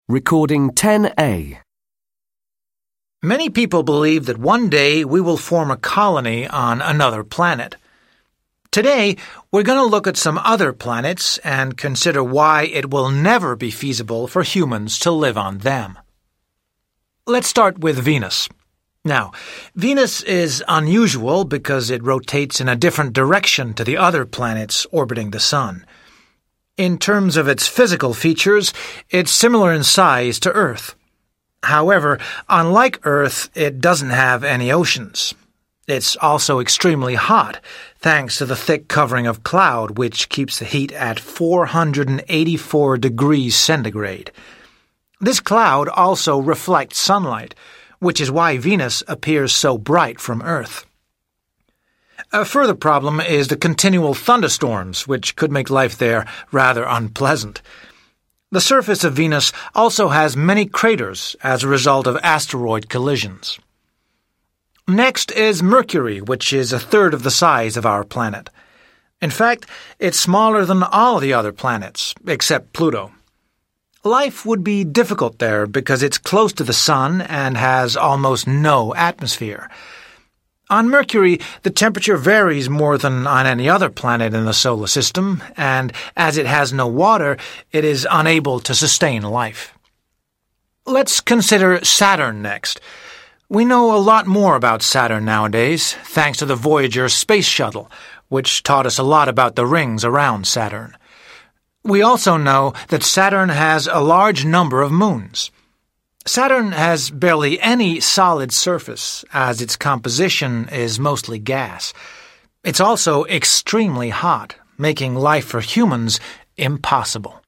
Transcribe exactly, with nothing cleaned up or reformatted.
Recording ten A. Many people believe that one day we will form a colony on another planet. Today, we're going to look at some other planets and consider why it will never be feasible for humans to live on them. Let's start with Venus. Now, Venus is unusual because it rotates in a different direction to the other planets orbiting the Sun. In terms of its physical features, it's similar in size to Earth. However, unlike Earth, it doesn't have any oceans. It's also extremely hot, thanks to the thick covering of cloud, which keeps the heat at four hundred eighty-four degrees centigrade. This cloud also reflects sunlight, which is why Venus appears so bright from Earth. A further problem is the continual thunderstorms, which could make life there rather unpleasant. The surface of Venus also has many craters as a result of asteroid collisions. Next is Mercury, which is a third of the size of our planet. In fact, it's smaller than all the other planets, except Pluto. Life would be difficult there because it's close to the Sun and has almost no atmosphere. On Mercury, the temperature varies more than on any other planet in the solar system, and as it has no water, it is unable to sustain life. Let's consider Saturn next. We know a lot more about Saturn nowadays, thanks to the Voyager space shuttle, which taught us a lot about the rings around Saturn. We also know that Saturn has a large number of moons. Saturn has barely any solid surface, as its composition is mostly gas. It's also extremely hot, making life for humans impossible.